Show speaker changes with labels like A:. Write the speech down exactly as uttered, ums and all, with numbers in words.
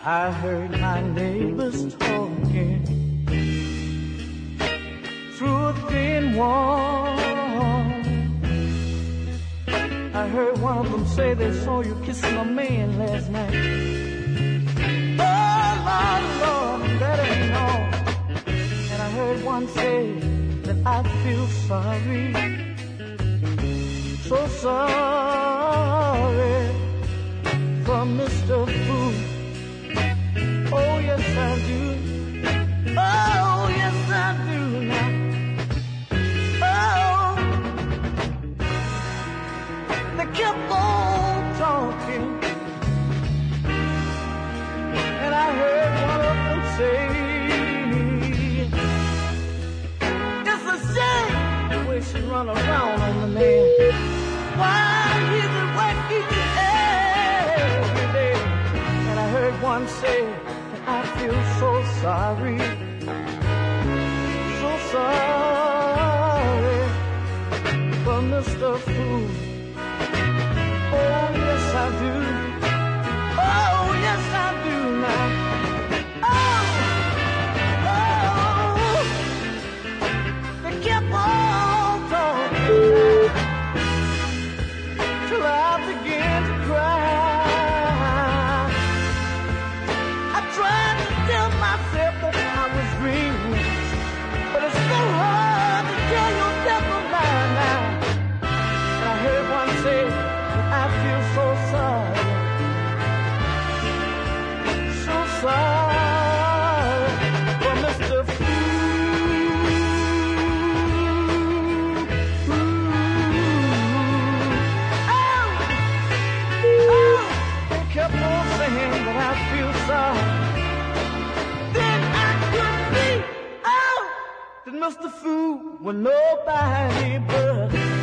A: I heard my neighbors talking through a thin wall. I heard one of them say they saw you kissing a man last night. Oh, Lord, Lord, that ain't all. And I heard one say that I feel sorry, so sorry for Mister Fool. Oh, yes, I do. Oh, yes, I do now. Oh, they kept on talking, and I heard one of them say, it's a shame the way she run around on the man. Why he's working every day. And I heard one say, I feel so sorry, so sorry for Mister Fool. Oh, yes, I do. Oh, yes, I do now. Oh, oh, they kept on talking till I began to cry. But it's so hard to tell yourself a lie now. And I heard one say, I feel so sorry, so sorry for Mister Fool. Oh, oh, they kept on saying that I feel sorry. Mister Fool was nobody but